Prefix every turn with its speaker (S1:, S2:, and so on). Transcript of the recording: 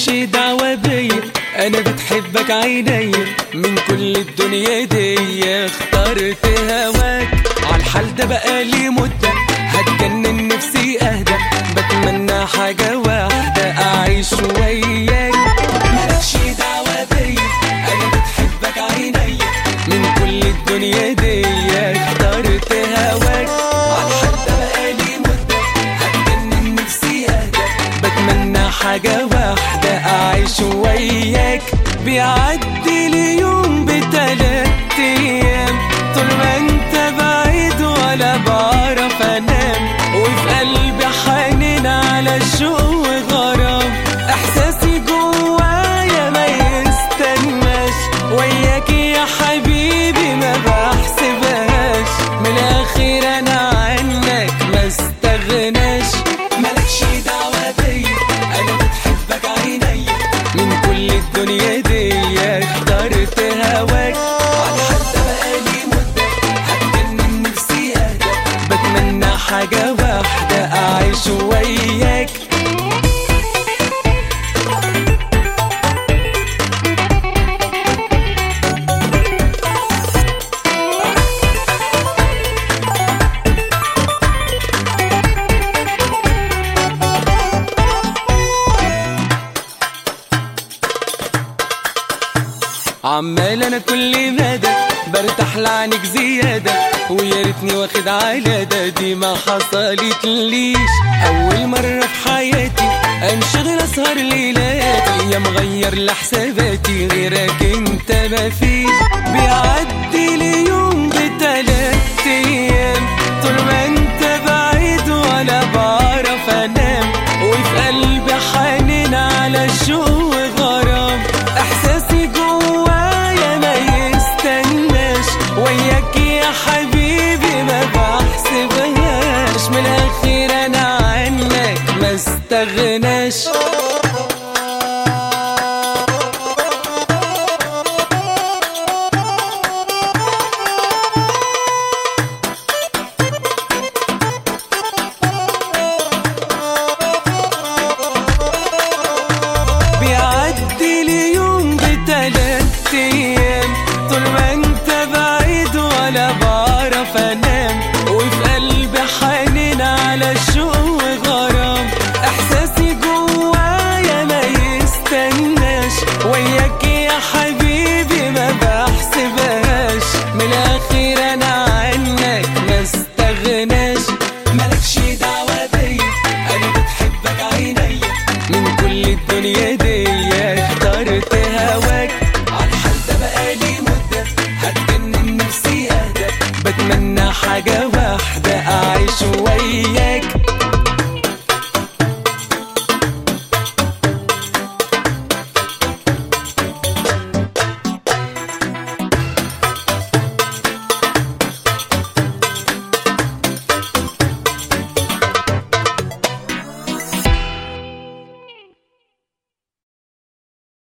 S1: مالكش دعوة بيا، انا بتحبك عينيا من كل الدنيا دي. اخترت هواك عالحال ده بقالي مدة، هتجنن نفسي اهدى، بتمنى حاجة واحدة اعيش وياك. مالكش دعوة بيا، انا بتحبك عينيا من كل الدنيا دي. اخترت هواك عالحال ده بقالي مدة، هتجنن نفسي اهدى، بتمنى حاجة واحدة اعيش وياك. بيعدي اليوم ب3 ايام طول ما انت بعيد ولا بعرف انام، وفي قلبي حنين على الشوق وغرام. احساسي جوايا ما يستناش، وياك يا حبيبي ما بحسبهاش، من الاخر انا عنك ما استغناش. مالكش دعوة بيا، انا بتحبك عينيا من كل الدنيا دي. اخترت هواك عالحال ده بقالي مدة، هتجنن نفسي اهدى، بتمنى حاجة واحدة اعيش وياك. عمال انا كل مدى برتاح لعنك زيادة، ويا ريتني واخد على دي ما حصلت ليش. اول مرة في حياتي انشغل اسهر ليلاتي، يا مغير لحساباتي غيرك انت مفيش. بيعدي اليوم ب3 ايام طول ما انت بعيد ولا بعرف انام، وفي قلبي حنين على الشوق وغرام. احساسي جوايا ما يستناش، وياك يا حبيبي ما بحسبهاش، من الاخر انا عنك ما استغناش. بيعدي اليوم ب3 ايام طول ما انت بعيد ولا بعرف انام، وفي قلبي حنين على الشوق وغرام. احساسي جوايا ما يستناش، وياك يا حبيبي ما بحسبهاش، من الاخر انا عنك ما استغناش. مالكش دعوة بيا، انا بتحبك عينيا من كل الدنيا دي. اخترت هواك عالحال ده بقالي مدة، هتجنن نفسي اهدى، بتمنى حاجة